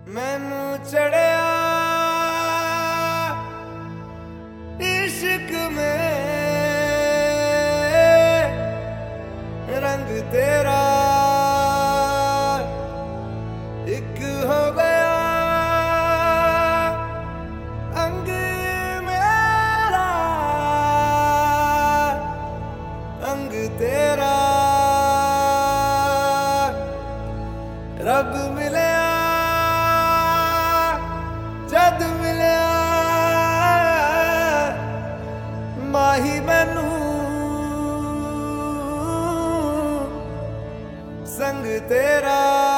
मैनू चढ़िया इश्क में रंग तेरा एक हो गया अंग मेरा अंग तेरा रब मिले जद मिलिया माही मैनू संग तेरा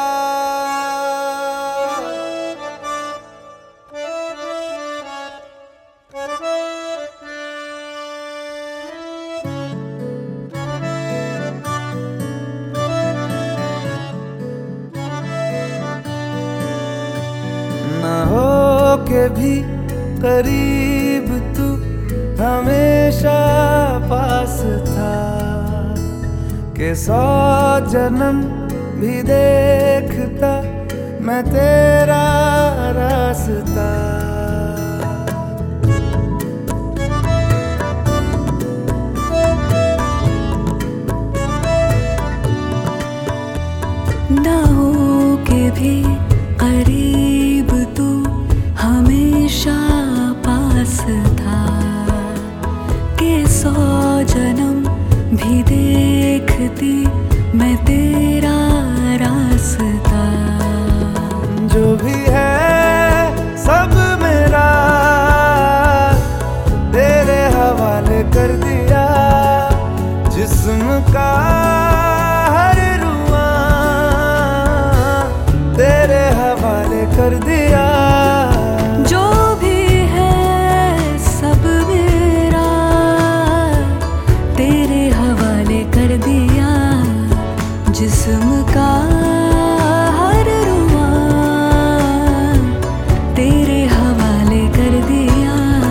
ना हो के भी करीब तू हमेशा पास था कि 100 जन्म भी देखता मैं तेरा रास्ता। ना हो के भी करीब तू हमेशा पास था कि 100 जन्म भी देखती मैं तेरा रास्ता। जो भी है सब मेरा तेरे हवाले कर दिया जिस्म का हर रुआ तेरे हवाले कर दिया। जो भी है सब मेरा तेरे हवाले कर दिया जिस्म का हर रुआ तेरे हवाले कर दिया।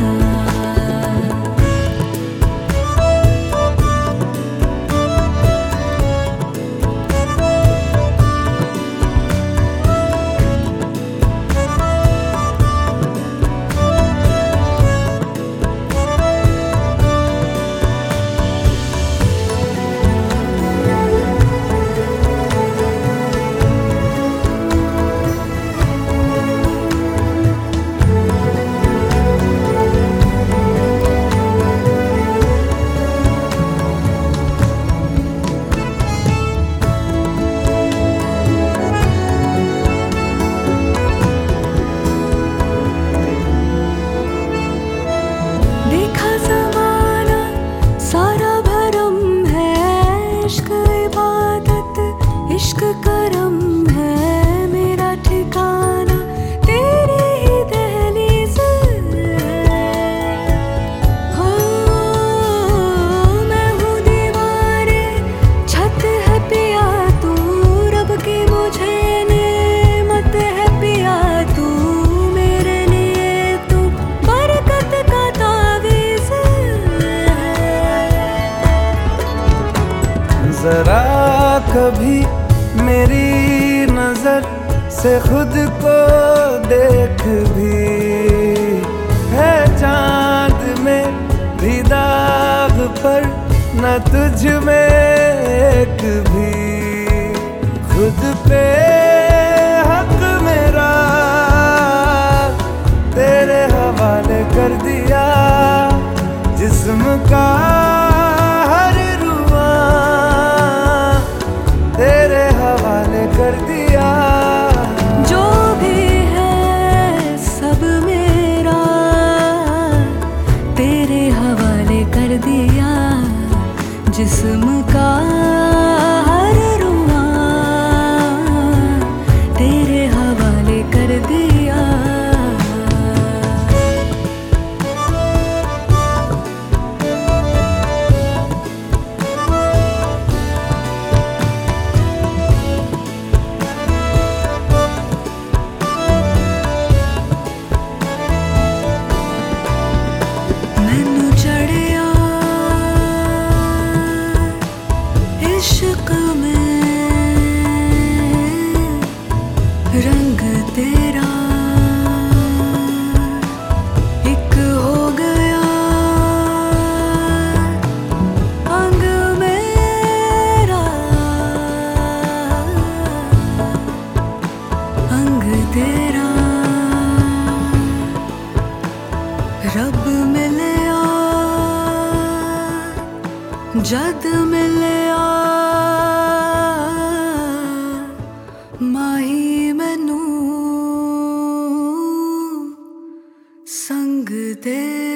इश्क करम है मेरा ठिकाना तेरी ही दहलीज हो। मैं हूँ दीवारे छत है पिया तू रब की मुझे नेमत है पिया तू मेरे लिए तू बरकत का तावीज़ जरा कभी मेरी नजर से खुद को देख भी है चांद में भी दाग पर न तुझ में एक भी खुद पे हक मेरा तेरे हवाले कर दिया जिस्म का हर रुआ तेरे हवाले कर दिया। जो भी है सब मेरा तेरे हवाले कर दिया जिस्म का हर रुआ तेरे हवाले कर दिया। मैनू चढ़िया इश्क में रंग तेरा जद मिलिया माही मैनू संग दे।